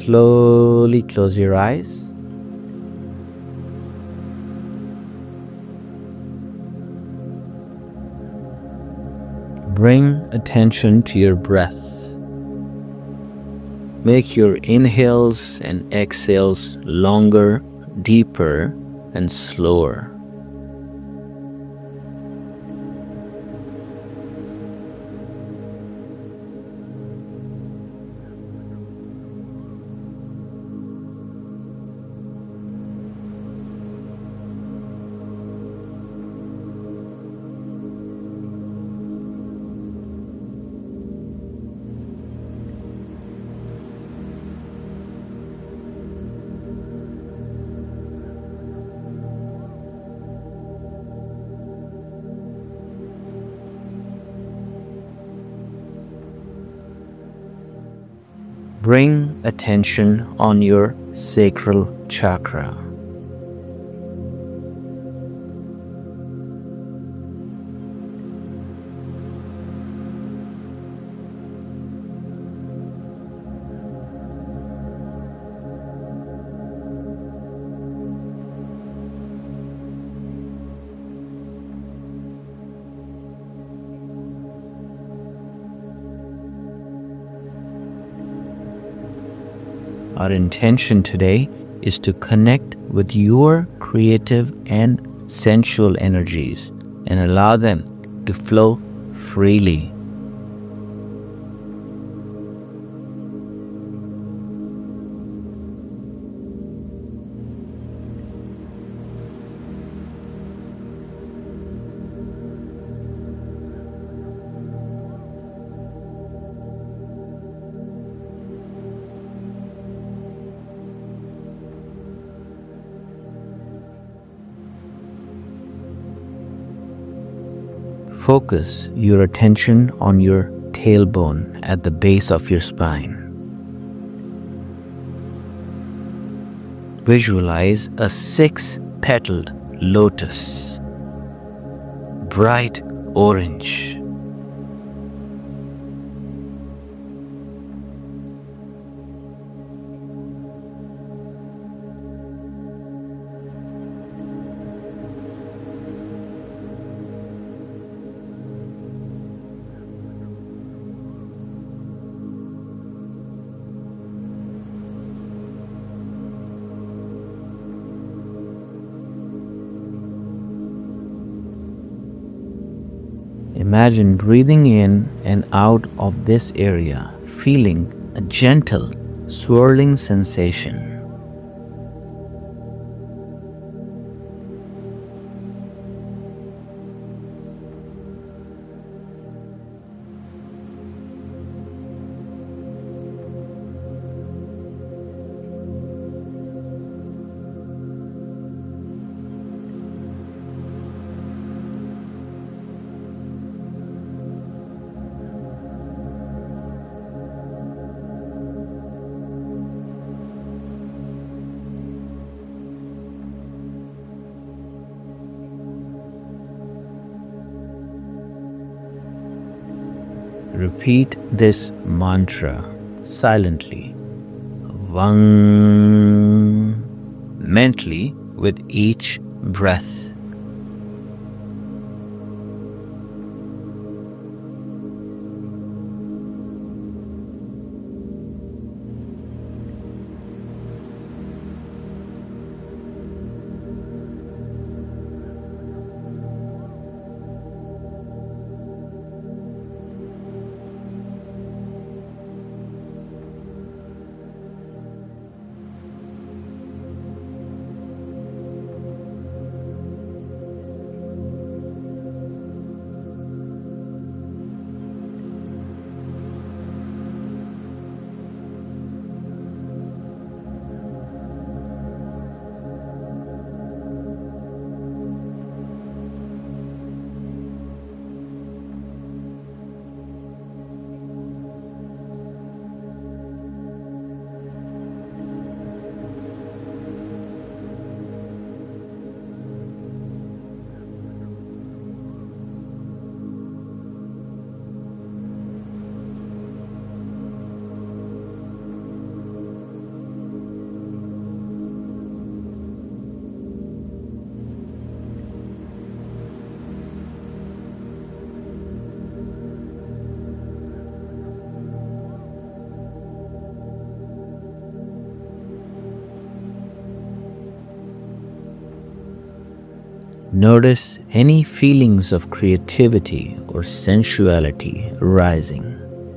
slowly close your eyes. Bring attention to your breath. Make your inhales and exhales longer, deeper, and slower. Bring attention on your sacral chakra. Our intention today is to connect with your creative and sensual energies and allow them to flow freely. Focus your attention on your tailbone at the base of your spine. Visualize a 6-petaled lotus, bright orange. Imagine breathing in and out of this area, feeling a gentle, swirling sensation. Repeat this mantra silently, Vang, mentally with each breath. Notice any feelings of creativity or sensuality arising.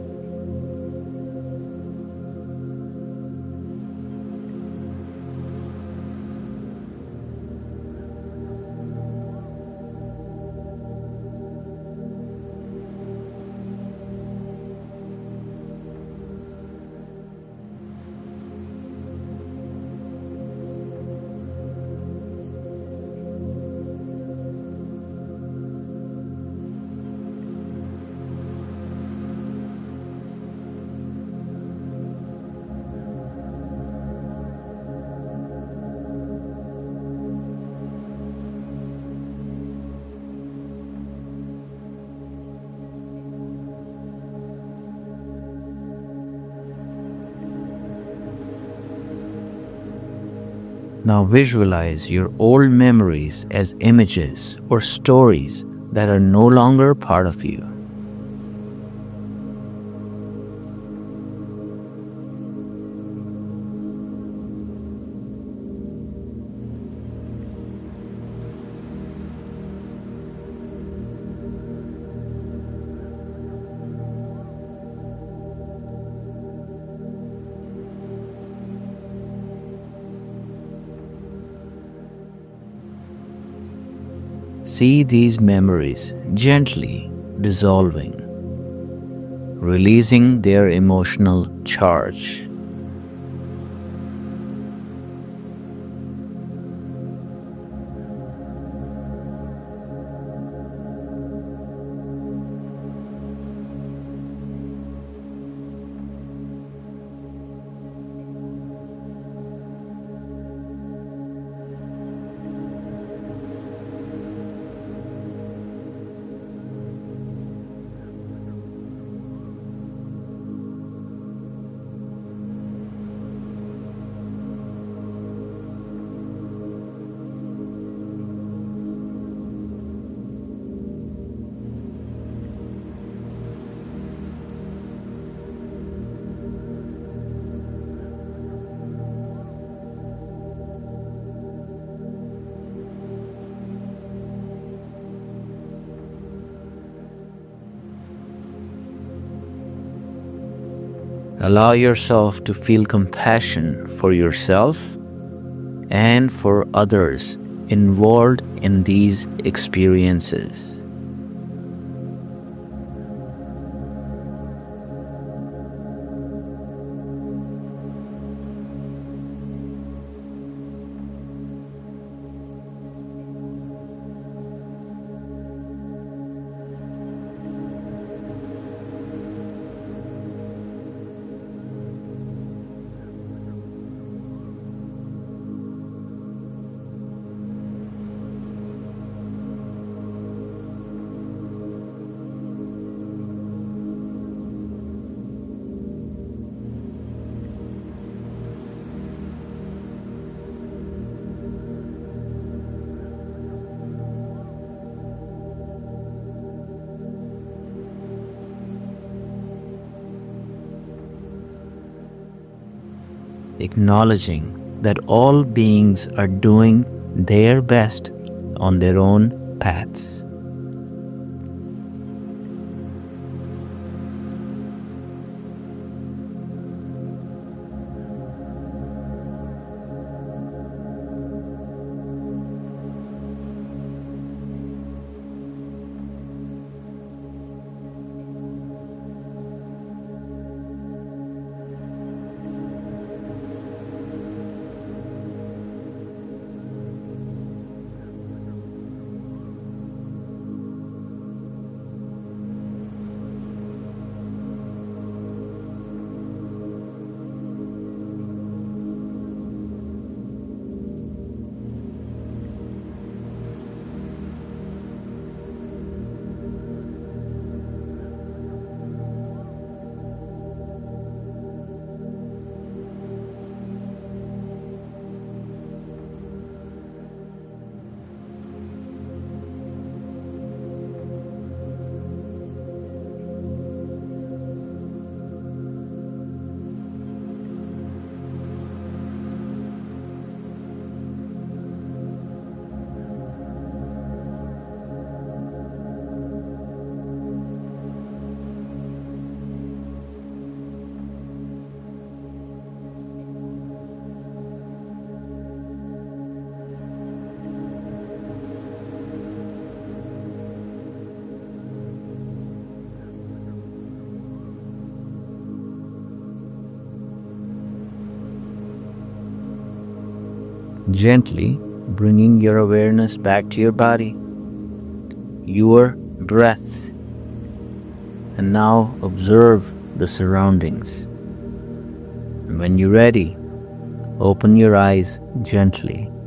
Now visualize your old memories as images or stories that are no longer part of you. See these memories gently dissolving, releasing their emotional charge. Allow yourself to feel compassion for yourself and for others involved in these experiences. Acknowledging that all beings are doing their best on their own paths. Gently bringing your awareness back to your body, your breath, and now observe the surroundings. And when you're ready, open your eyes gently.